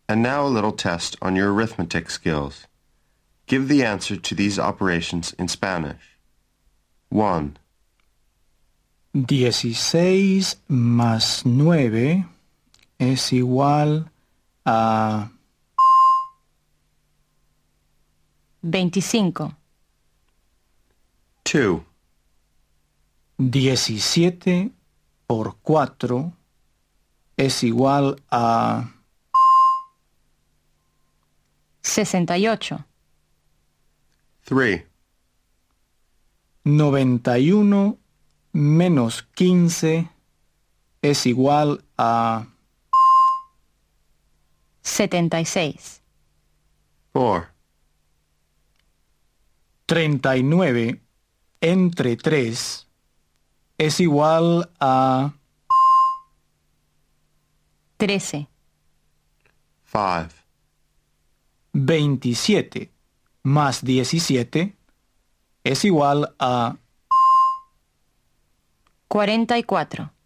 And now a little test on your arithmetic skills. Give the answer to these operations in Spanish. 1, 16 más 9 es igual a 25. 2, 17 por 4 es igual a 68. 3, 91 menos 15 es igual a 76. 4, 39 entre 3 es igual a 13. 5, 27 más 17 es igual a 44.